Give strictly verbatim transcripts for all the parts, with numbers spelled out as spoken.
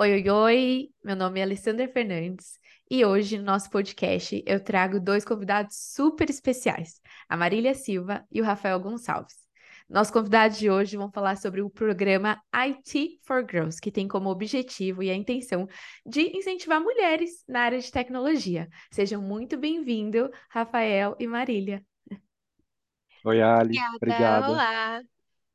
Oi, oi, oi! Meu nome é Alessandra Fernandes e hoje no nosso podcast eu trago dois convidados super especiais, a Marília Silva e o Rafael Gonçalves. Nossos convidados de hoje vão falar sobre o programa I T for Girls, que tem como objetivo e a intenção de incentivar mulheres na área de tecnologia. Sejam muito bem-vindos, Rafael e Marília. Oi, Ali, Obrigada, obrigado. olá.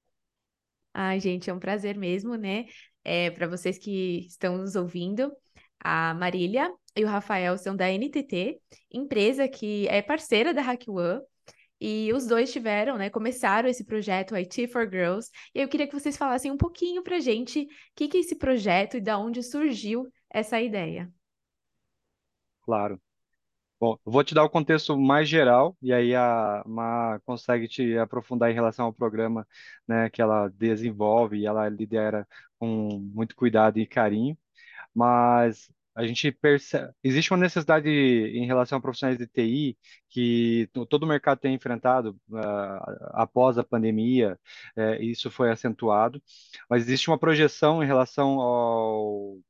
Ai, gente, é um prazer mesmo, né? É, para vocês que estão nos ouvindo, a Marília e o Rafael são da N T T, empresa que é parceira da HackOne, e os dois tiveram, né, começaram esse projeto I T for Girls, e eu queria que vocês falassem um pouquinho pra gente o que que é esse projeto e da onde surgiu essa ideia. Claro. Bom, eu vou te dar o contexto mais geral e aí a Ma consegue te aprofundar em relação ao programa, né, que ela desenvolve e ela lidera com muito cuidado e carinho. Mas a gente percebe, existe uma necessidade em relação a profissionais de T I que to- todo o mercado tem enfrentado ah, após a pandemia, eh, isso foi acentuado, mas existe uma projeção em relação ao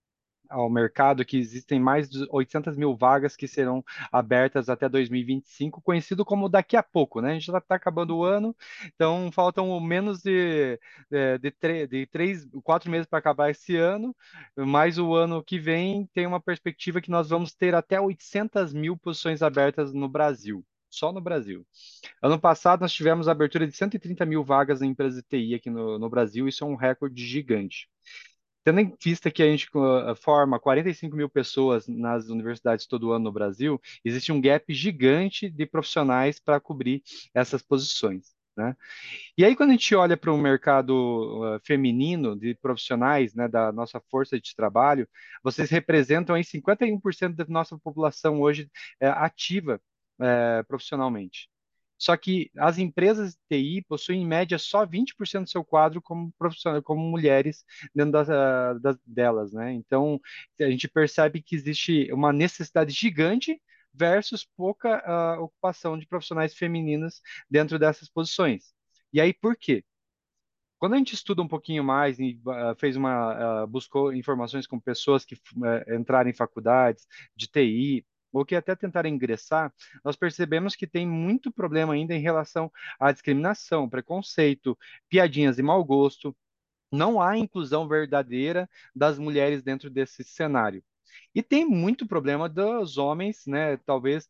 ao mercado que existem mais de oitocentas mil vagas que serão abertas até dois mil e vinte e cinco, conhecido como daqui a pouco, né? A gente já está acabando o ano, então faltam menos de, de, de, tre- de três, quatro meses para acabar esse ano, mas o ano que vem tem uma perspectiva que nós vamos ter até oitocentas mil posições abertas no Brasil. Só no Brasil. Ano passado, nós tivemos a abertura de cento e trinta mil vagas em empresas de T I aqui no, no Brasil, isso é um recorde gigante. Tendo em vista que a gente uh, forma quarenta e cinco mil pessoas nas universidades todo ano no Brasil, existe um gap gigante de profissionais para cobrir essas posições, né? E aí, quando a gente olha para o mercado uh, feminino de profissionais, né, da nossa força de trabalho, vocês representam aí cinquenta e um por cento da nossa população hoje eh, ativa eh, profissionalmente. Só que as empresas de T I possuem, em média, só vinte por cento do seu quadro como profissional, como mulheres dentro das, ah, das- delas, né? Então, a gente percebe que existe uma necessidade gigante versus pouca ah, ocupação de profissionais femininas dentro dessas posições. E aí, por quê? Quando a gente estuda um pouquinho mais e ah, fez uma, ah, buscou informações com pessoas que eh, entraram em faculdades de T I, ou que até tentaram ingressar, nós percebemos que tem muito problema ainda em relação à discriminação, preconceito, piadinhas de mau gosto. Não há inclusão verdadeira das mulheres dentro desse cenário. E tem muito problema dos homens, né? Talvez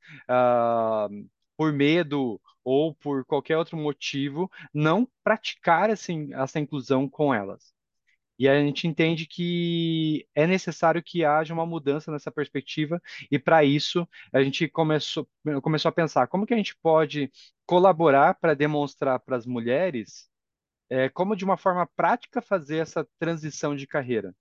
ah, por medo ou por qualquer outro motivo, não praticar assim, essa inclusão com elas. E a gente entende que é necessário que haja uma mudança nessa perspectiva, e para isso a gente começou, começou a pensar como que a gente pode colaborar para demonstrar para as mulheres é, como de uma forma prática fazer essa transição de carreira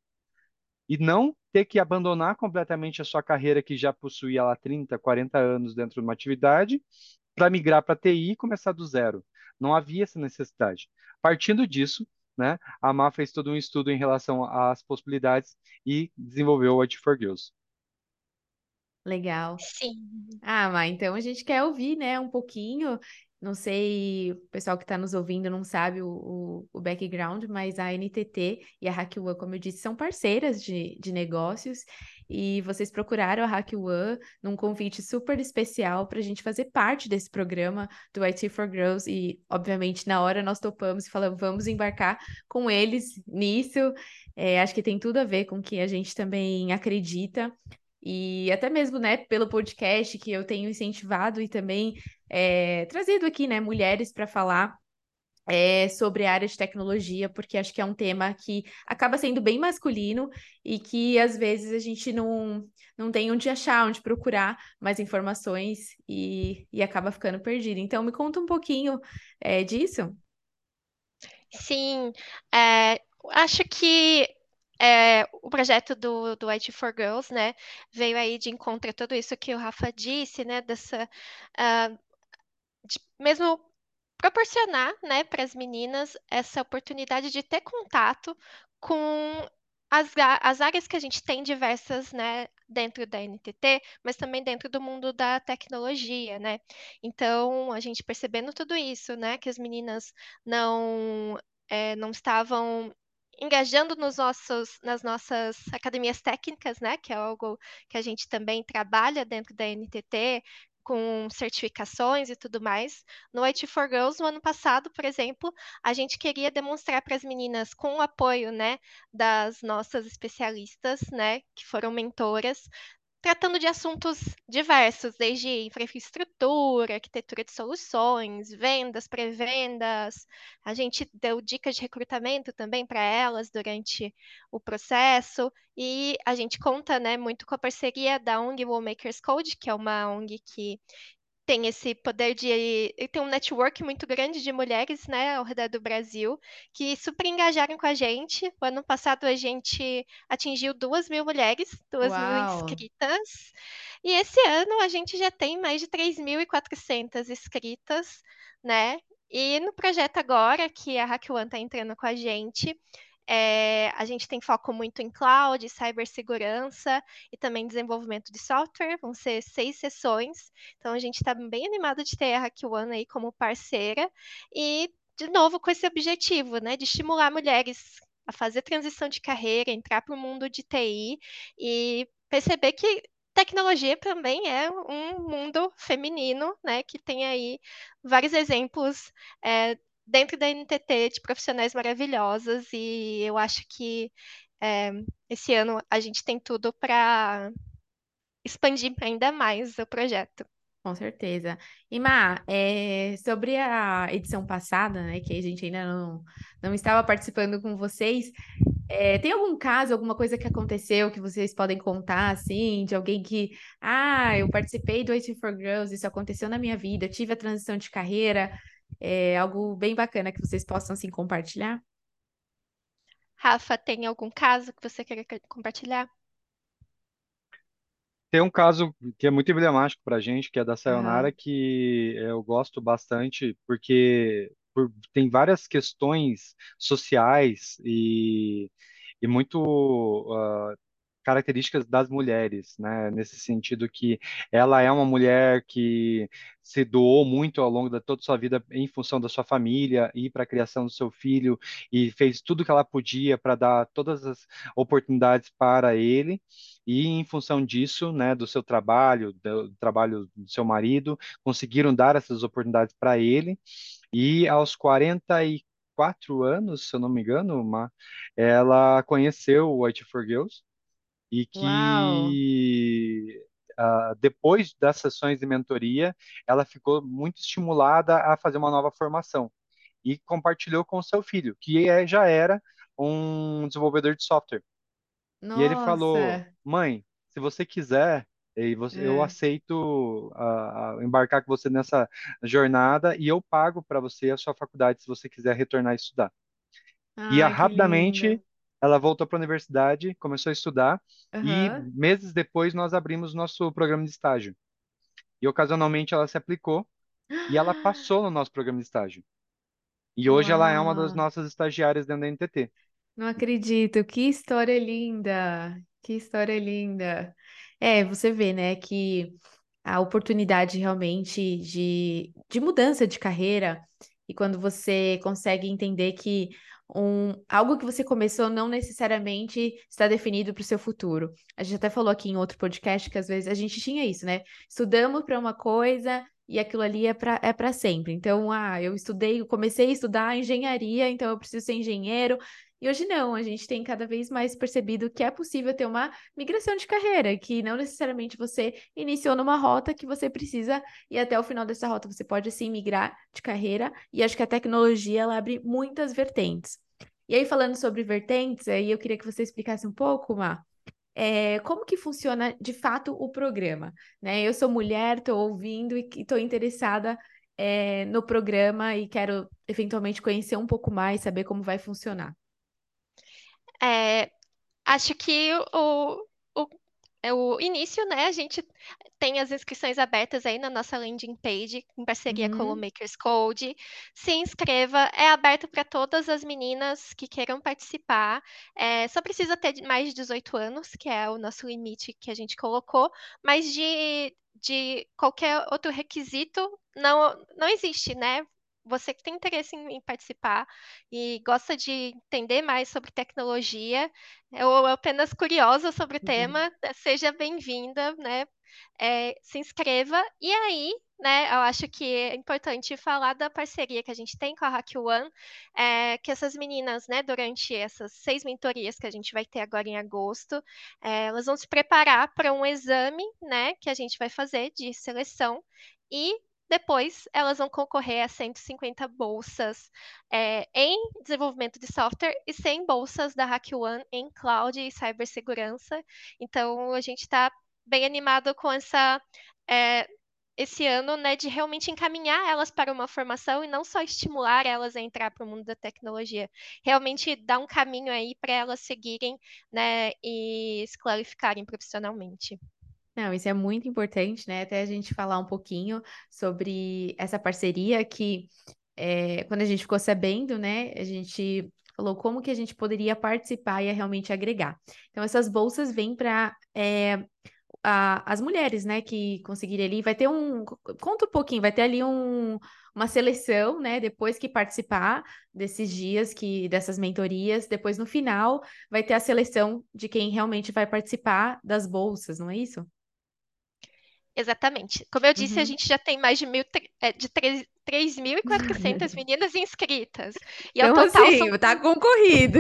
e não ter que abandonar completamente a sua carreira que já possuía lá trinta, quarenta anos dentro de uma atividade para migrar para T I e começar do zero. Não havia essa necessidade. Partindo disso, né, a A M A fez todo um estudo em relação às possibilidades e desenvolveu o I T for Girls. Legal. Sim, Ah, mas então a gente quer ouvir, né, um pouquinho. Não sei, o pessoal que está nos ouvindo não sabe o, o, o background, mas a N T T e a HackOne, como eu disse, são parceiras de, de negócios e vocês procuraram a HackOne num convite super especial para a gente fazer parte desse programa do I T for Girls e, obviamente, na hora nós topamos e falamos, vamos embarcar com eles nisso. É, acho que tem tudo a ver com o que a gente também acredita. E até mesmo, né, pelo podcast que eu tenho incentivado e também é, trazido aqui, né, mulheres para falar é, sobre a área de tecnologia, porque acho que é um tema que acaba sendo bem masculino e que às vezes a gente não, não tem onde achar, onde procurar mais informações e, e acaba ficando perdido. Então, me conta um pouquinho é, disso. sim. É, acho que é, o projeto do, do I T for Girls, né, veio aí de encontro a tudo isso que o Rafa disse, né, dessa, ah, de mesmo proporcionar, né, para as meninas essa oportunidade de ter contato com as, ga- as áreas que a gente tem diversas, né, dentro da N T T, mas também dentro do mundo da tecnologia, né? Então, a gente percebendo tudo isso, né, que as meninas não, eh, não estavam engajando nos nossos, nas nossas academias técnicas, né? Que é algo que a gente também trabalha dentro da N T T, com certificações e tudo mais. No I T for Girls, no ano passado, por exemplo, a gente queria demonstrar para as meninas, com o apoio, né, das nossas especialistas, né, que foram mentoras, tratando de assuntos diversos, desde infraestrutura, arquitetura de soluções, vendas, pré-vendas. A gente deu dicas de recrutamento também para elas durante o processo. E a gente conta, né, muito com a parceria da O N G Woolmakers Code, que é uma O N G que tem esse poder de. Ele tem um network muito grande de mulheres, né, ao redor do Brasil, que super engajaram com a gente. O ano passado a gente atingiu duas mil mulheres, duas mil Uau! inscritas. E esse ano a gente já tem mais de três mil e quatrocentas inscritas, né? E no projeto agora, que a HackOne está entrando com a gente, é, a gente tem foco muito em cloud, cibersegurança e também desenvolvimento de software. Vão ser seis sessões. Então a gente está bem animado de ter a HackOne aí como parceira e, de novo, com esse objetivo, né, de estimular mulheres a fazer transição de carreira, entrar para o mundo de T I e perceber que tecnologia também é um mundo feminino, né, que tem aí vários exemplos é, dentro da N T T de profissionais maravilhosas e eu acho que é, esse ano a gente tem tudo para expandir ainda mais o projeto. Com certeza. E Má, é, sobre a edição passada, né, que a gente ainda não, não estava participando com vocês, é, tem algum caso, alguma coisa que aconteceu que vocês podem contar, assim, de alguém que, ah, eu participei do Waiting for Girls, isso aconteceu na minha vida, eu tive a transição de carreira, é algo bem bacana que vocês possam, assim, compartilhar? Rafa, tem algum caso que você queira compartilhar? Tem um caso que é muito emblemático para a gente, que é da Sayonara, Aham. que eu gosto bastante, porque por- tem várias questões sociais e, e muito ah, características das mulheres, né? Nesse sentido que ela é uma mulher que se doou muito ao longo de toda a sua vida em função da sua família e para a criação do seu filho e fez tudo que ela podia para dar todas as oportunidades para ele. E em função disso, né, do seu trabalho, do, do trabalho do seu marido, conseguiram dar essas oportunidades para ele. E aos quarenta e quatro anos, se eu não me engano, uma, ela conheceu o White for Girls e Uau! que ah, depois das sessões de mentoria, ela ficou muito estimulada a fazer uma nova formação e compartilhou com o seu filho, que é- já era um desenvolvedor de software. E ele falou: Nossa! Mãe, se você quiser, e você- eu É. aceito ah, ah, embarcar com você nessa jornada e eu pago para você a sua faculdade se você quiser retornar a estudar. E ah, Ai, que linda! rapidamente ela voltou para a universidade, começou a estudar e Aham. meses depois nós abrimos nosso programa de estágio. E ocasionalmente ela se aplicou e ela passou no nosso programa de estágio. E hoje ela é uma das Uau! nossas estagiárias dentro da N T T. Não acredito, que história linda! Que história linda! É, você vê, né, que a oportunidade realmente de, de mudança de carreira e quando você consegue entender que um, algo que você começou não necessariamente está definido para o seu futuro. A gente até falou aqui em outro podcast que às vezes a gente tinha isso, né? Estudamos para uma coisa e aquilo ali é para é para sempre. Então, ah, eu estudei, eu comecei a estudar engenharia, então eu preciso ser engenheiro. E hoje não, a gente tem cada vez mais percebido que é possível ter uma migração de carreira, que não necessariamente você iniciou numa rota que você precisa ir até o final dessa rota. Você pode sim migrar de carreira e acho que a tecnologia ela abre muitas vertentes. E aí, falando sobre vertentes, aí eu queria que você explicasse um pouco, Má, é, como que funciona de fato o programa, né? Eu sou mulher, estou ouvindo e estou interessada, é, no programa e quero eventualmente conhecer um pouco mais, saber como vai funcionar. É, acho que o, o, é o início, né? A gente tem as inscrições abertas aí na nossa landing page, em parceria com o Uhum. Makers Code. Se inscreva, é aberto para todas as meninas que queiram participar. É, só precisa ter mais de dezoito anos, que é o nosso limite que a gente colocou, mas de, de qualquer outro requisito não, não existe, né? você que tem interesse em, em participar e gosta de entender mais sobre tecnologia, ou apenas curiosa sobre o tema, seja bem-vinda, né? É, se inscreva. E aí, né, eu acho que é importante falar da parceria que a gente tem com a HackOne, é, que essas meninas, né, durante essas seis mentorias que a gente vai ter agora em agosto, é, elas vão se preparar para um exame, né, que a gente vai fazer de seleção e depois elas vão concorrer a cento e cinquenta bolsas é, em desenvolvimento de software e cem bolsas da HackOne em cloud e cibersegurança. Então, a gente está bem animado com essa, é, esse ano, né, de realmente encaminhar elas para uma formação e não só estimular elas a entrar para o mundo da tecnologia. Realmente dar um caminho aí para elas seguirem, né, e se qualificarem profissionalmente. Não, isso é muito importante, né? Até a gente falar um pouquinho sobre essa parceria que, é, quando a gente ficou sabendo, né, a gente falou como que a gente poderia participar e realmente agregar. Então, essas bolsas vêm para as mulheres, né, que conseguirem ali, vai ter um, conta um pouquinho, vai ter ali um, uma seleção, né, depois que participar desses dias, que dessas mentorias, depois no final vai ter a seleção de quem realmente vai participar das bolsas, não é isso? Exatamente. Como eu disse, a Uhum. gente já tem mais de, mil, é, de três mil e quatrocentas meninas inscritas. E ao Então, total são assim, tá concorrido.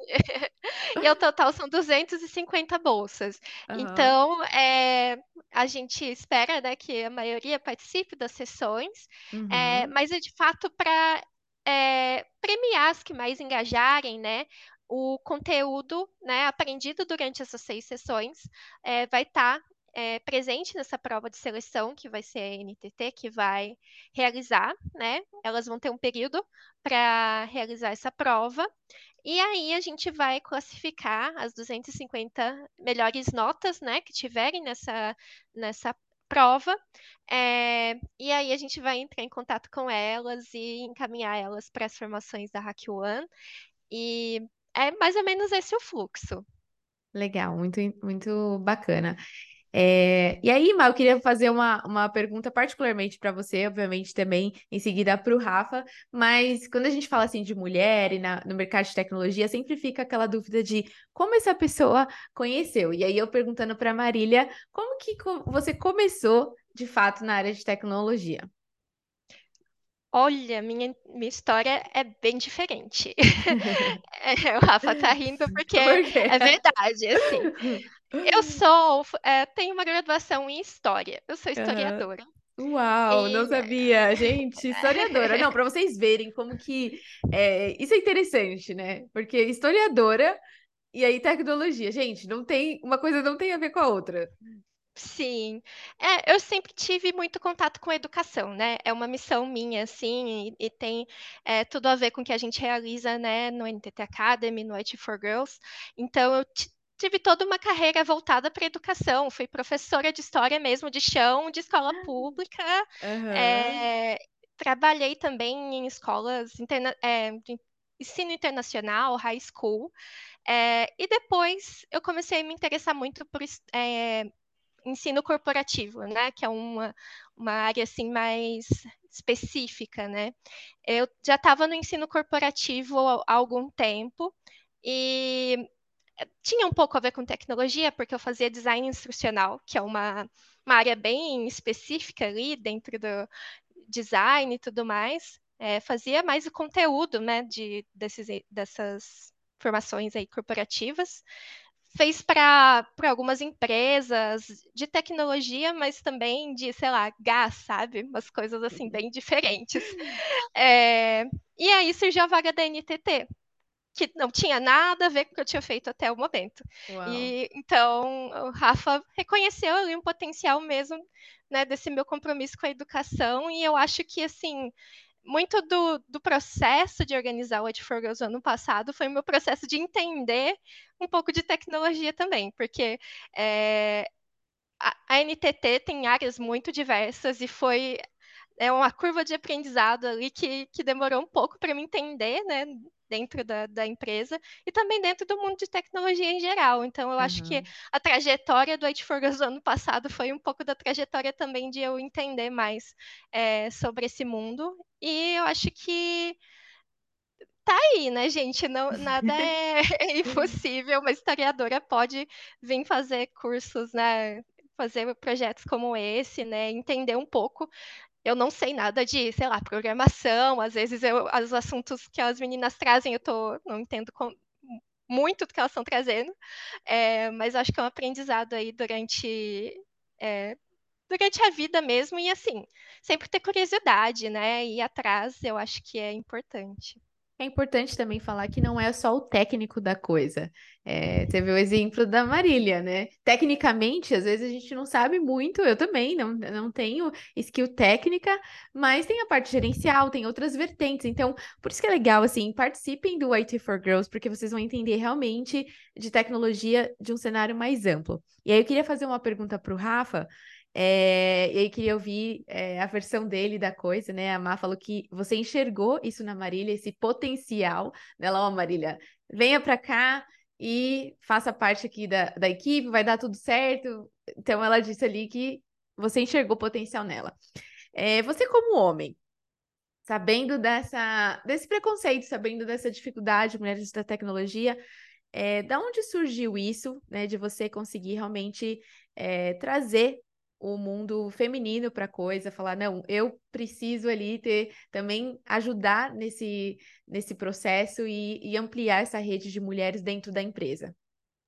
e ao total são duzentas e cinquenta bolsas. Aham. Então, é, a gente espera, né, que a maioria participe das sessões, é, Uhum. mas é de fato para premiar as que mais engajarem, né? O conteúdo, né, aprendido durante essas seis sessões é, vai estar presente nessa prova de seleção, que vai ser a N T T, que vai realizar, né? Elas vão ter um período para realizar essa prova. E aí a gente vai classificar as duzentas e cinquenta melhores notas, né, que tiverem nessa, nessa prova. É, e aí a gente vai entrar em contato com elas e encaminhar elas para as formações da HackOne. E é mais ou menos esse o fluxo. Legal, muito, muito bacana. É, e aí, Mal, eu queria fazer uma, uma pergunta particularmente para você, obviamente também em seguida para o Rafa, mas quando a gente fala assim de mulher e na- no mercado de tecnologia, sempre fica aquela dúvida de como essa pessoa conheceu. E aí eu perguntando para Marília, como que co- você começou de fato na área de tecnologia? Olha, minha, minha história é bem diferente. É, o Rafa tá rindo porque Por quê? é verdade, assim. Eu sou, é, tenho uma graduação em História. Eu sou Aham. historiadora. Uau, não E sabia, gente, historiadora. Não, para vocês verem como que é, isso é interessante, né? Porque historiadora e aí tecnologia, gente, não tem uma coisa não tem a ver com a outra. sim, é, eu sempre tive muito contato com educação, né? É uma missão minha, assim, e, e tem é, tudo a ver com o que a gente realiza, né, no N T T Academy, no I T for Girls. Então, eu ti- tive toda uma carreira voltada para educação. Fui professora de história mesmo, de chão, de escola pública. Aham. é, Trabalhei também em escolas interna- é, de ensino internacional, high school. É, e depois eu comecei a me interessar muito por es- é, ensino corporativo, né? Que é uma, uma área assim mais específica, né? Eu já estava no ensino corporativo há há algum tempo e tinha um pouco a ver com tecnologia, porque eu fazia design instrucional, que é uma, uma área bem específica ali dentro do design e tudo mais. É, fazia mais o conteúdo, né, de, desses, dessas formações aí corporativas. Fez para algumas empresas de tecnologia, mas também de, sei lá, gás, sabe? Umas coisas assim bem diferentes. É, e aí surgiu a vaga da N T T, que não tinha nada a ver com o que eu tinha feito até o momento. Uau. E então o Rafa reconheceu ali um potencial mesmo, né, desse meu compromisso com a educação, e eu acho que assim muito do, do processo de organizar o Ed for Girls ano passado foi o meu processo de entender um pouco de tecnologia também, porque é, a, a N T T tem áreas muito diversas e foi é uma curva de aprendizado ali que, que demorou um pouco para me entender, né, dentro da, da empresa e também dentro do mundo de tecnologia em geral. Então, eu acho que Aham. a trajetória do It for Girls do ano passado foi um pouco da trajetória também de eu entender mais é, sobre esse mundo. E eu acho que tá aí, né, gente? Não, nada é, é impossível. Uma historiadora pode vir fazer cursos, né? Fazer projetos como esse, né? Entender um pouco. Eu não sei nada de, sei lá, programação. Às vezes eu, os assuntos que as meninas trazem, eu tô, não entendo com- muito do que elas estão trazendo. É, mas acho que é um aprendizado aí durante, é, durante a vida mesmo. E assim, sempre ter curiosidade, né? Ir atrás, eu acho que é importante. É importante também falar que não é só o técnico da coisa. É, teve o exemplo da Marília, né? Tecnicamente, às vezes a gente não sabe muito, eu também não, não tenho skill técnica, mas tem a parte gerencial, tem outras vertentes. Então, por isso que é legal, assim, participem do I T for Girls, porque vocês vão entender realmente de tecnologia de um cenário mais amplo. E aí eu queria fazer uma pergunta para o Rafa. É, e aí queria ouvir é, a versão dele da coisa, né? A Má falou que você enxergou isso na Marília, esse potencial dela, ó, Marília, venha para cá e faça parte aqui da, da equipe, vai dar tudo certo. Então ela disse ali que você enxergou potencial nela. É, você como homem, sabendo dessa, desse preconceito, sabendo dessa dificuldade, mulheres da tecnologia, é, da onde surgiu isso, né, de você conseguir realmente é, trazer o mundo feminino para a coisa, falar, não, eu preciso ali ter, também ajudar nesse, nesse processo e, e ampliar essa rede de mulheres dentro da empresa.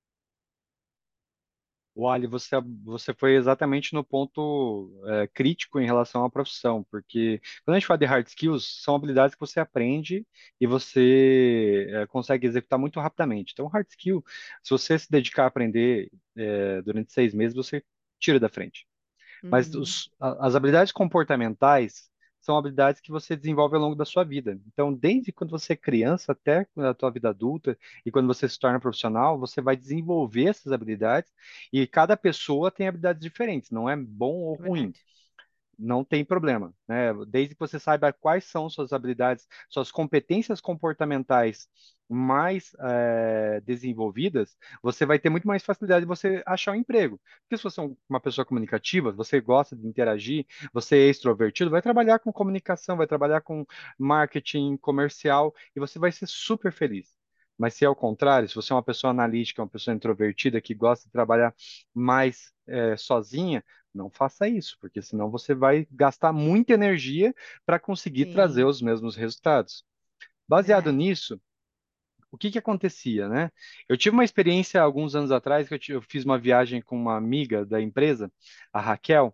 O Ali, você, você foi exatamente no ponto é, crítico em relação à profissão, porque quando a gente fala de hard skills, são habilidades que você aprende e você é, consegue executar muito rapidamente. Então, hard skill, se você se dedicar a aprender é, durante seis meses, você tira da frente. Mas Uhum, os- a- as habilidades comportamentais são habilidades que você desenvolve ao longo da sua vida. Então, desde quando você é criança até a tua vida adulta e quando você se torna profissional, você vai desenvolver essas habilidades e cada pessoa tem habilidades diferentes, não é bom ou ruim. verdade. Não tem problema, né? Desde que você saiba quais são suas habilidades, suas competências comportamentais mais eh, desenvolvidas, você vai ter muito mais facilidade de você achar um emprego. Porque se você é um- uma pessoa comunicativa, você gosta de interagir, você é extrovertido, vai trabalhar com comunicação, vai trabalhar com marketing comercial e você vai ser super feliz. Mas se é o contrário, se você é uma pessoa analítica, uma pessoa introvertida que gosta de trabalhar mais eh, sozinha, não faça isso, porque senão você vai gastar muita energia para conseguir trazer Sim, os mesmos resultados. Baseado verdade. nisso, o que que acontecia, né? Eu tive uma experiência alguns anos atrás que eu, ti- eu fiz uma viagem com uma amiga da empresa, a Raquel,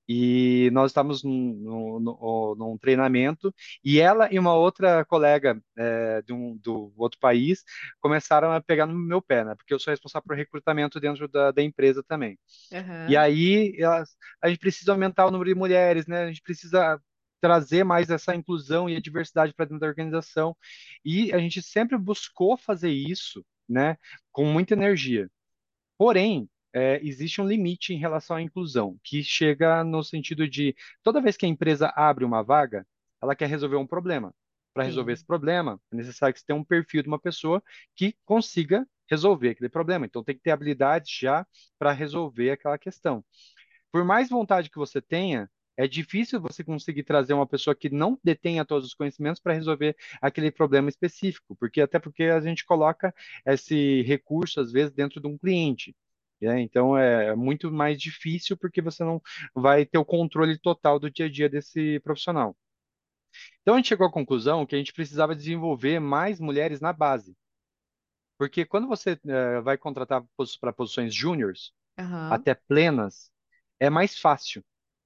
e nós estávamos num, num, num- num treinamento e ela e uma outra colega é, de um, do outro país começaram a pegar no meu pé, né? Porque eu sou responsável por recrutamento dentro da, da empresa também. E Aham, aí elas, a gente precisa aumentar o número de mulheres, né? A gente precisa trazer mais essa inclusão e a diversidade para dentro da organização. E a gente sempre buscou fazer isso, né? Com muita energia. Porém, é, existe um limite em relação à inclusão, que chega no sentido de toda vez que a empresa abre uma vaga, ela quer resolver um problema. Para resolver sim, esse problema, é necessário que você tenha um perfil de uma pessoa que consiga resolver aquele problema. Então, tem que ter habilidade já para resolver aquela questão. Por mais vontade que você tenha, é difícil você conseguir trazer uma pessoa que não detenha todos os conhecimentos para resolver aquele problema específico, porque até porque a gente coloca esse recurso às vezes dentro de um cliente. Né? Então é muito mais difícil porque você não vai ter o controle total do dia a dia desse profissional. Então a gente chegou à conclusão que a gente precisava desenvolver mais mulheres na base, porque quando você eh, vai contratar para posições júniores, aham, até plenas, é mais fácil.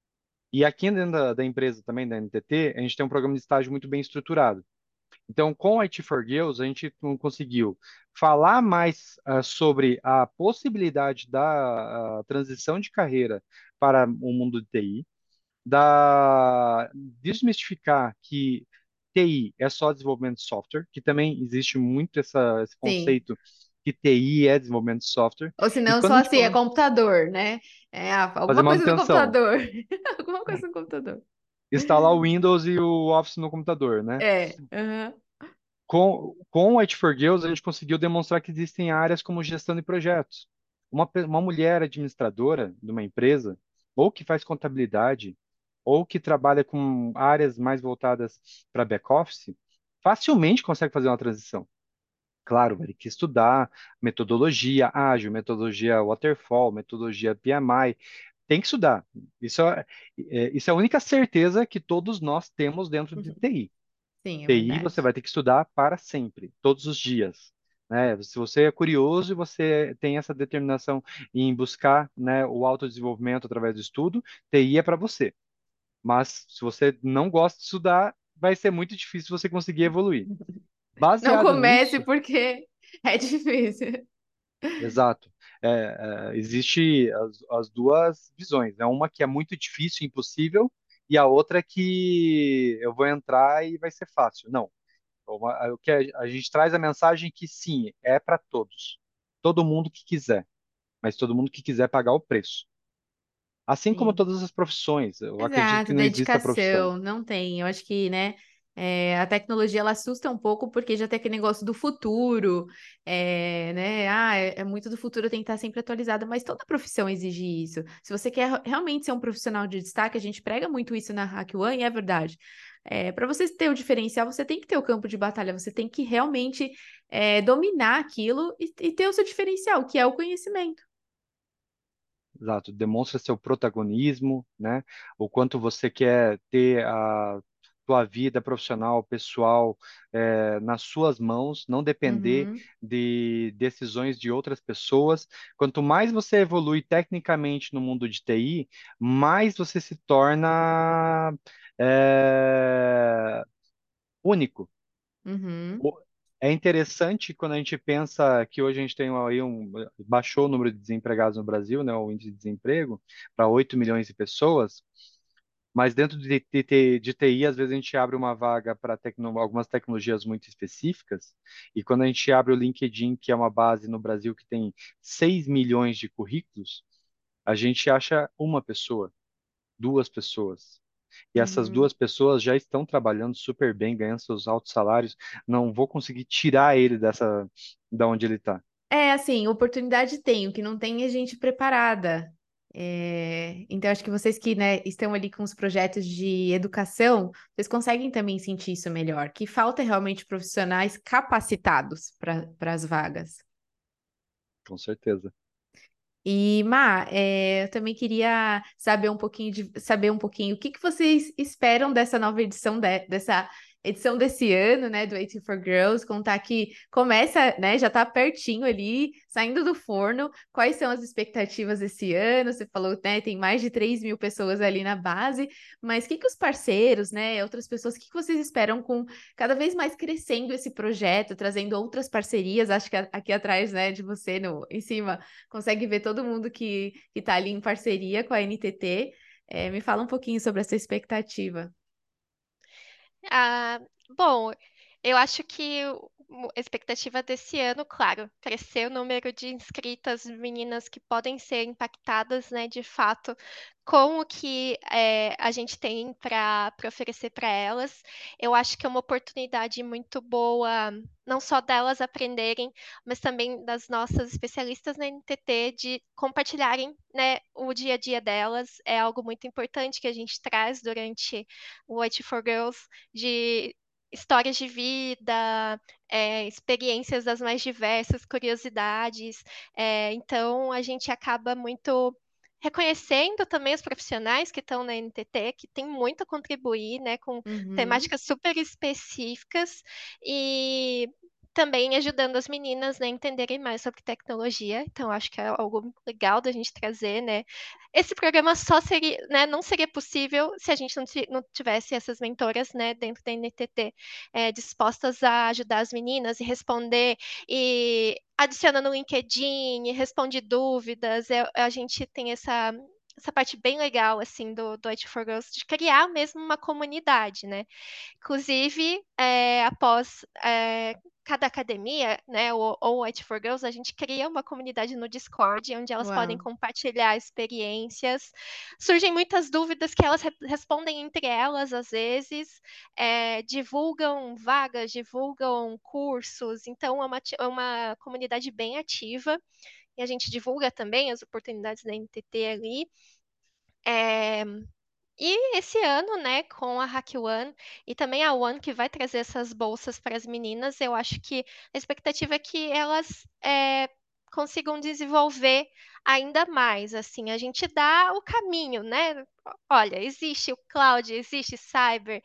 E aqui dentro da, da empresa também, da N T T, a gente tem um programa de estágio muito bem estruturado. Então, com o I T for Girls, a gente con- conseguiu falar mais ah, sobre a possibilidade da ah, transição de carreira para o mundo de T I, da desmistificar que T I é só desenvolvimento de software, que também existe muito essa, esse sim. conceito que T I é desenvolvimento de software. Ou E senão quando só a gente assim, é come- computador, né? É, ah, fazer alguma coisa no manutenção, computador. Alguma coisa no computador. instalar o Windows e o Office no computador, né? É, aham, Com Com, com o I T for Girls, a gente conseguiu demonstrar que existem áreas como gestão de projetos. Uma, pe- uma mulher administradora de uma empresa, ou que faz contabilidade, ou que trabalha com áreas mais voltadas para back-office, facilmente consegue fazer uma transição. Claro, vai ter que estudar metodologia ágil, metodologia waterfall, metodologia P M I. Tem que estudar. Isso é, é- isso é a única certeza que todos nós temos dentro de T I. Sim, é T I você verdade. vai ter que estudar para sempre, todos os dias. Né? Se você é curioso e você tem essa determinação em buscar, né, o autodesenvolvimento através do estudo, T I é para você. Mas se você não gosta de estudar, vai ser muito difícil você conseguir evoluir. Não Baseado comece nisso, porque é difícil. exato. É, é, existe as, as duas visões, né? Uma que é muito difícil, impossível, e a outra que eu vou entrar e vai ser fácil. Não. Uma- o que a, a gente traz a mensagem que sim, é para todos. Todo mundo que quiser, mas todo mundo que quiser pagar o preço. Assim como Sim. todas as profissões. Eu acredito que Exato, não exista profissão. dedicação, não tem. Eu acho que, né, é, a tecnologia ela assusta um pouco porque já tem aquele negócio do futuro, é, né? Ah, é, é muito do futuro, tem que estar sempre atualizada, mas toda profissão exige isso. Se você quer realmente ser um profissional de destaque, a gente prega muito isso na Hack One e é verdade. É, para você ter o diferencial, você tem que ter o campo de batalha, você tem que realmente é, dominar aquilo e, e ter o seu diferencial, que é o conhecimento. Exato, demonstra seu protagonismo, né? O quanto você quer ter a tua vida profissional, pessoal, eh, nas suas mãos, não depender Uhum, de decisões de outras pessoas. Quanto mais você evolui tecnicamente no mundo de T I, mais você se torna, eh, único. uhum, O- É interessante quando a gente pensa que hoje a gente tem aí um, baixou o número de desempregados no Brasil, né, o índice de desemprego, para oito milhões de pessoas, mas dentro de, de, de de T I, às vezes a gente abre uma vaga para tecno, algumas tecnologias muito específicas, e quando a gente abre o LinkedIn, que é uma base no Brasil que tem seis milhões de currículos, a gente acha uma pessoa, duas pessoas. E essas uhum. duas pessoas já estão trabalhando super bem, ganhando seus altos salários. Não vou conseguir tirar ele dessa, da onde ele está. É, assim, oportunidade tem, o que não tem é gente preparada. É, então, acho que vocês que, né, estão ali com os projetos de educação, vocês conseguem também sentir isso melhor, que falta realmente profissionais capacitados para para as vagas. Com certeza. E, Má, é, eu também queria saber um pouquinho de saber um pouquinho o que que vocês esperam dessa nova edição de- dessa edição desse ano, né, do Waiting for Girls, contar que começa, né, já tá pertinho ali, saindo do forno. Quais são as expectativas desse ano? Você falou, né, tem mais de três mil pessoas ali na base, mas o que que os parceiros, né, outras pessoas, o que que vocês esperam com cada vez mais crescendo esse projeto, trazendo outras parcerias? Acho que a- aqui atrás, né, de você, no, em cima consegue ver todo mundo que que está ali em parceria com a N T T. É, me fala um pouquinho sobre essa expectativa. Ah, bom, eu acho que o- a expectativa desse ano, claro, crescer o número de inscritas meninas que podem ser impactadas, né, de fato, com o que eh, a gente tem para para oferecer para elas. Eu acho que é uma oportunidade muito boa, não só delas aprenderem, mas também das nossas especialistas na N T T de compartilharem, né, o dia a dia delas. É algo muito importante que a gente traz durante o White for Girls de histórias de vida, eh, experiências das mais diversas, curiosidades. Eh, então, a gente acaba muito reconhecendo também os profissionais que estão na N T T, que tem muito a contribuir, né, com Uhum, temáticas super específicas e também ajudando as meninas, né, a entenderem mais sobre tecnologia. Então, acho que é algo legal da gente trazer, né, esse programa só seria, né, não seria possível se a gente não, ti- não tivesse essas mentoras, né, dentro da N T T, eh, dispostas a ajudar as meninas e responder e adiciona no LinkedIn, e responde dúvidas. É- a gente tem essa essa parte bem legal assim do do I T for Girls de criar mesmo uma comunidade, né? Inclusive, eh, após eh, cada academia, né, ou, ou I T for Girls, a gente cria uma comunidade no Discord, onde elas podem uau. compartilhar experiências. Surgem muitas dúvidas que elas re- respondem entre elas, às vezes, eh, divulgam vagas, divulgam cursos, então é uma, ati- é uma comunidade bem ativa. E a gente divulga também as oportunidades da N T T ali. E esse ano, né, com a Hack One e também a One que vai trazer essas bolsas para as meninas, eu acho que a expectativa é que elas é, consigam desenvolver ainda mais. Assim, a gente dá o caminho, né? Olha, existe o cloud, existe cyber,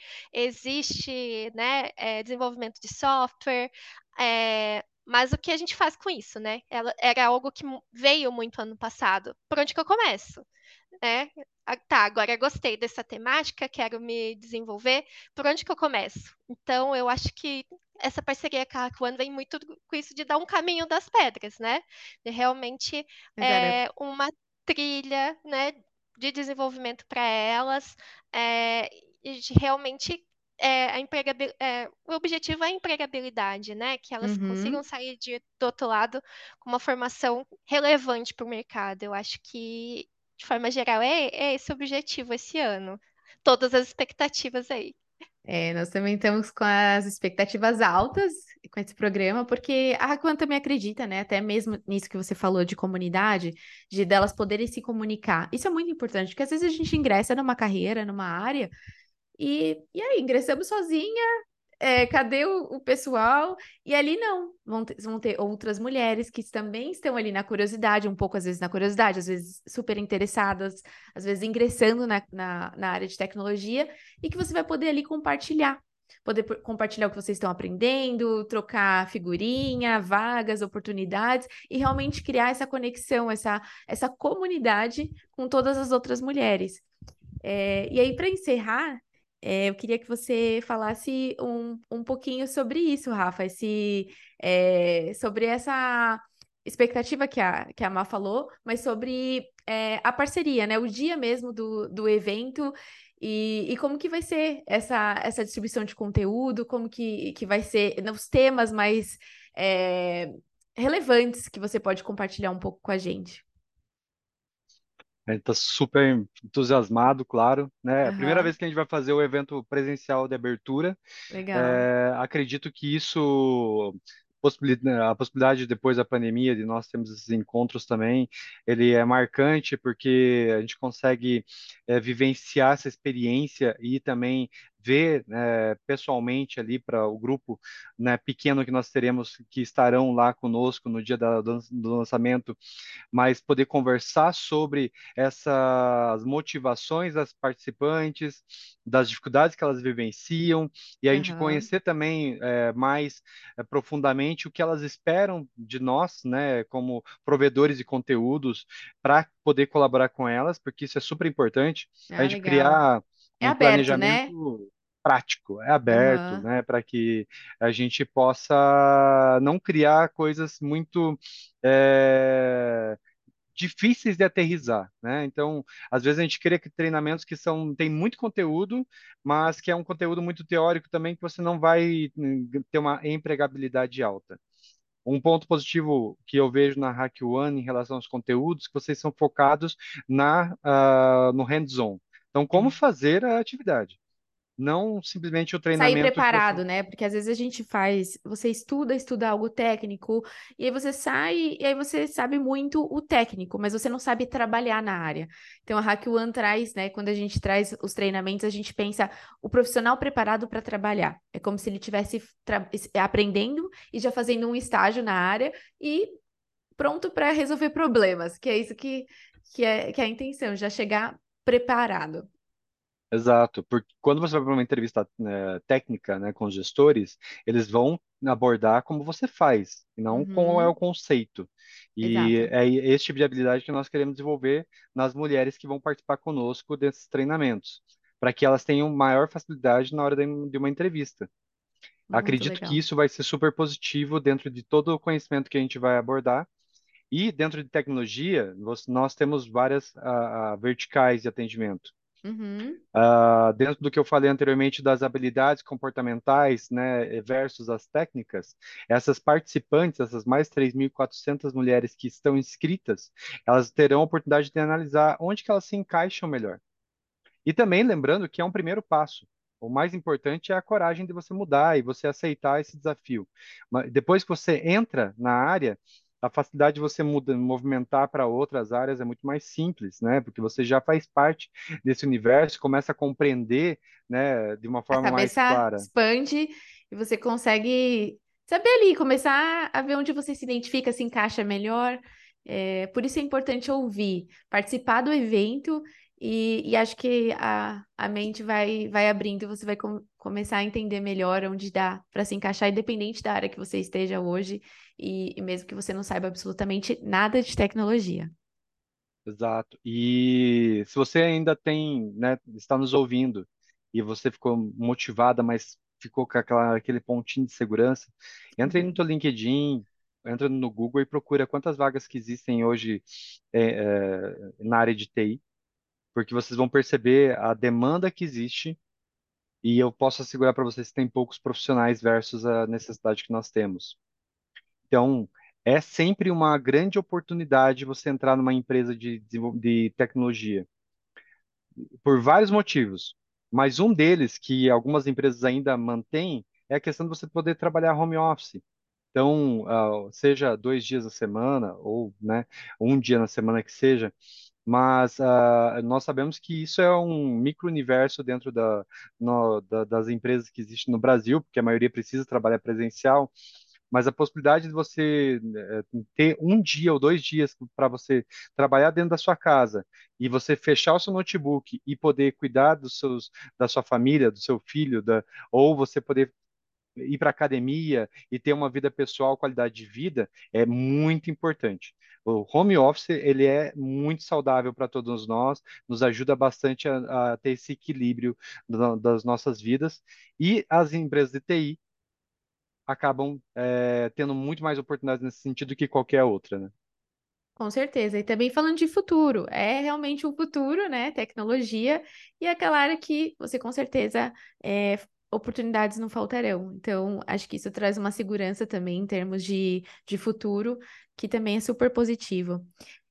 existe, né, é, desenvolvimento de software, é, mas o que a gente faz com isso, né? Ela, era algo que mu- veio muito ano passado. Por onde que eu começo? Né? Ah, tá, agora eu gostei dessa temática, quero me desenvolver. Por onde que eu começo? Então, eu acho que essa parceria com a Hack vem muito com isso de dar um caminho das pedras, né? De realmente Mas era. é, uma trilha, né, de desenvolvimento para elas, é, e de realmente é, a empregabil- é, o objetivo é a empregabilidade, né? Que elas consigam Uhum. sair de- do outro lado com uma formação relevante para o mercado. Eu acho que de forma geral, é, é esse o objetivo esse ano. Todas as expectativas aí. É, nós também estamos com as expectativas altas com esse programa, porque a Raquan também acredita, né? Até mesmo nisso que você falou de comunidade, de delas poderem se comunicar. Isso é muito importante, porque às vezes a gente ingressa numa carreira, numa área, e, e aí, ingressamos sozinha, é, cadê o, o pessoal? E ali não, vão ter, vão ter outras mulheres que também estão ali na curiosidade, um pouco às vezes na curiosidade, às vezes super interessadas, às vezes ingressando na, na, na área de tecnologia, e que você vai poder ali compartilhar. Poder por- compartilhar o que vocês estão aprendendo, trocar figurinha, vagas, oportunidades e realmente criar essa conexão, essa, essa comunidade com todas as outras mulheres. É, e aí, para encerrar, é, eu queria que você falasse um, um pouquinho sobre isso, Rafa, esse, é, sobre essa expectativa que a, que a Má falou, mas sobre é, a parceria, né? O dia mesmo do, do evento e, e como que vai ser essa, essa distribuição de conteúdo, como que, que vai ser, né, os temas mais é, relevantes que você pode compartilhar um pouco com a gente. A gente está super entusiasmado, claro, né? É a primeira Aham, vez que a gente vai fazer o evento presencial de abertura. legal. É, acredito que isso, possibili- né, a possibilidade depois da pandemia de nós termos esses encontros também, ele é marcante porque a gente consegue é, vivenciar essa experiência e também ver né, pessoalmente ali para o grupo né, pequeno que nós teremos que estarão lá conosco no dia da- do do lançamento, mas poder conversar sobre essas motivações das participantes, das dificuldades que elas vivenciam, e a gente Aham. conhecer também é, mais é, profundamente o que elas esperam de nós, né, como provedores de conteúdos, para poder colaborar com elas, porque isso é super importante, a Ah, gente legal. criar É um aberto, né? planejamento prático, é aberto, Aham. né, para que a gente possa não criar coisas muito é, difíceis de aterrissar, né? Então, às vezes a gente cria que treinamentos que são tem muito conteúdo, mas que é um conteúdo muito teórico também que você não vai hum, ter uma empregabilidade alta. Um ponto positivo que eu vejo na Hack One em relação aos conteúdos, que vocês são focados na ah, no hands-on. Então, como É. fazer a atividade, não simplesmente o Sair treinamento que você. preparado, né? Porque às vezes a gente faz, você estuda, estuda algo técnico, e aí você sai, e aí você sabe muito o técnico, mas você não sabe trabalhar na área. Então a Hack One traz, né? Quando a gente traz os treinamentos, a gente pensa o profissional preparado para trabalhar. É como se ele estivesse aprendendo e já fazendo um estágio na área e pronto para resolver problemas, que é isso que, que é, que é a intenção, já chegar preparado. Exato, porque quando você vai para uma entrevista né, técnica, né, com os gestores, eles vão abordar como você faz, e não qual é o Uhum, conceito. E exato. é esse tipo de habilidade que nós queremos desenvolver nas mulheres que vão participar conosco desses treinamentos, para que elas tenham maior facilidade na hora de de uma entrevista. Muito Acredito que legal. isso vai ser super positivo dentro de todo o conhecimento que a gente vai abordar. E dentro de tecnologia, nós nós temos várias ah, ah, verticais de atendimento. Uhum. Ah, dentro do que eu falei anteriormente das habilidades comportamentais, né, versus as técnicas, essas participantes, essas mais três mil e quatrocentas mulheres que estão inscritas, elas terão a oportunidade de analisar onde que elas se encaixam melhor. E também lembrando que é um primeiro passo. O mais importante é a coragem de você mudar e você aceitar esse desafio. Mas depois que você entra na área, a facilidade de você muda, movimentar para outras áreas é muito mais simples, né? Porque você já faz parte desse universo, começa a compreender, né, de uma A forma mais cabeça clara. expande e você consegue saber ali, começar a ver onde você se identifica, se encaixa melhor. É, por isso é importante ouvir, participar do evento e, e acho que a, a mente vai, vai abrindo e você vai com- começar a entender melhor onde dá para se encaixar, independente da área que você esteja hoje e, e mesmo que você não saiba absolutamente nada de tecnologia. Exato. E se você ainda tem, né, está nos ouvindo e você ficou motivada, mas ficou com aquela, aquele pontinho de segurança, entra aí no teu LinkedIn, entra no Google e procura quantas vagas que existem hoje é, é, na área de T I, porque vocês vão perceber a demanda que existe e eu posso assegurar para vocês que tem poucos profissionais versus a necessidade que nós temos. Então, é sempre uma grande oportunidade você entrar numa empresa de, desenvol- de tecnologia, por vários motivos. Mas um deles, que algumas empresas ainda mantêm, é a questão de você poder trabalhar home office. Então, ah, seja dois dias na semana, ou, né, um dia na semana que seja, mas ah, nós sabemos que isso é um micro-universo dentro da, no- da- das empresas que existem no Brasil, porque a maioria precisa trabalhar presencial, mas a possibilidade de você eh, ter um dia ou dois dias para você trabalhar dentro da sua casa e você fechar o seu notebook e poder cuidar dos seus, da sua família, do seu filho, da, ou você poder ir para academia e ter uma vida pessoal, qualidade de vida, é muito importante. O home office, ele é muito saudável para todos nós, nos ajuda bastante a, a ter esse equilíbrio da- das nossas vidas. E as empresas de T I acabam é, tendo muito mais oportunidades nesse sentido que qualquer outra, né? Com certeza. E também falando de futuro, é realmente um futuro, né? Tecnologia, e é aquela área que você com certeza é, oportunidades não faltarão. Então, acho que isso traz uma segurança também em termos de, de futuro, que também é super positivo.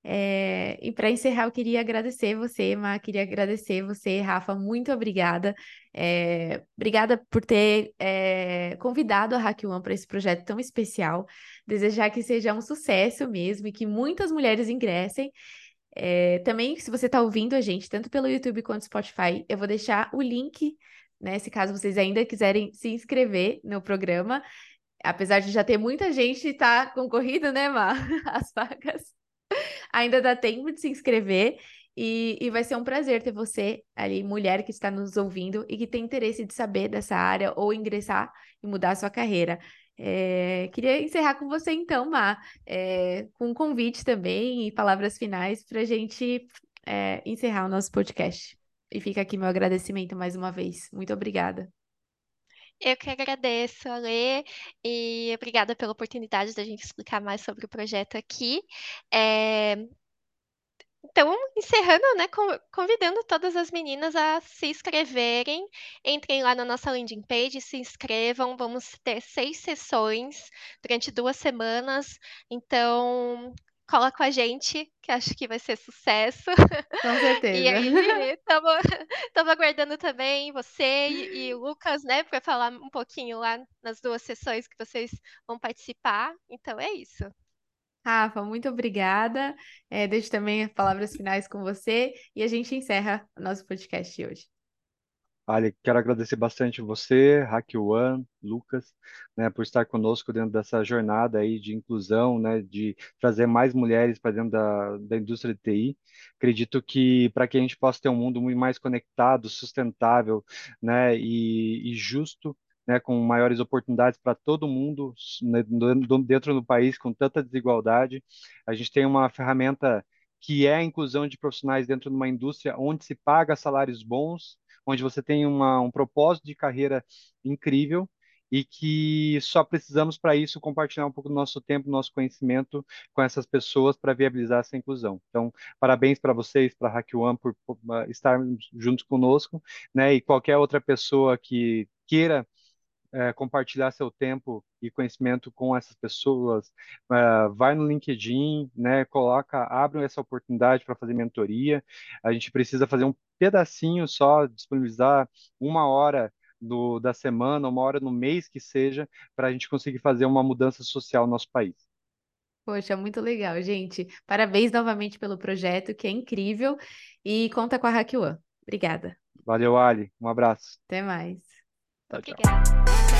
É, e para encerrar, eu queria agradecer você, Má, queria agradecer você, Rafa, muito obrigada. É, obrigada por ter é, convidado a Hack One para esse projeto tão especial. Desejar que seja um sucesso mesmo e que muitas mulheres ingressem. É, também, se você está ouvindo a gente, tanto pelo YouTube quanto Spotify, eu vou deixar o link, né, se caso vocês ainda quiserem se inscrever no programa. Apesar de já ter muita gente tá concorrido, né, Má? As vagas. Ainda dá tempo de se inscrever. E, e vai ser um prazer ter você ali, mulher que está nos ouvindo e que tem interesse de saber dessa área ou ingressar e mudar a sua carreira. É, queria encerrar com você então, Má, é, com um convite também e palavras finais para a gente é, encerrar o nosso podcast. E fica aqui meu agradecimento mais uma vez. Muito obrigada. Eu que agradeço, Ale, e obrigada pela oportunidade da gente explicar mais sobre o projeto aqui. É, Então, encerrando, né, con- convidando todas as meninas a se inscreverem. Entrem lá na nossa landing page, se inscrevam. Vamos ter seis sessões durante duas semanas. Então, cola com a gente, que acho que vai ser sucesso. Com E certeza. aí, estamos aguardando também você e, e o Lucas, né, para falar um pouquinho lá nas duas sessões que vocês vão participar. Então, é isso. Rafa, muito obrigada. É, deixo também as palavras finais com você e a gente encerra o nosso podcast de hoje. Ali, quero agradecer bastante você, Hack One, Lucas, né, por estar conosco dentro dessa jornada aí de inclusão, né, de trazer mais mulheres para dentro da, da indústria de T I. Acredito que para que a gente possa ter um mundo muito mais conectado, sustentável, né, e, e justo, né, com maiores oportunidades para todo mundo, né, do- dentro do país, com tanta desigualdade, a gente tem uma ferramenta que é a inclusão de profissionais dentro de uma indústria onde se paga salários bons, onde você tem uma, um propósito de carreira incrível e que só precisamos para isso compartilhar um pouco do nosso tempo, nosso conhecimento com essas pessoas para viabilizar essa inclusão. Então, parabéns para vocês, para a Hack One, por, por uh, estar juntos conosco, né? E qualquer outra pessoa que queira é, compartilhar seu tempo e conhecimento com essas pessoas, é, vai no LinkedIn, né, coloca, abre essa oportunidade para fazer mentoria. A gente precisa fazer um pedacinho só, disponibilizar uma hora do, da semana, uma hora no mês que seja, para a gente conseguir fazer uma mudança social no nosso país. Poxa, muito legal, gente. Parabéns novamente pelo projeto, que é incrível. E conta com a HackOne. Obrigada. Valeu, Ali. Um abraço. Até mais. Tchau, tchau. Obrigada.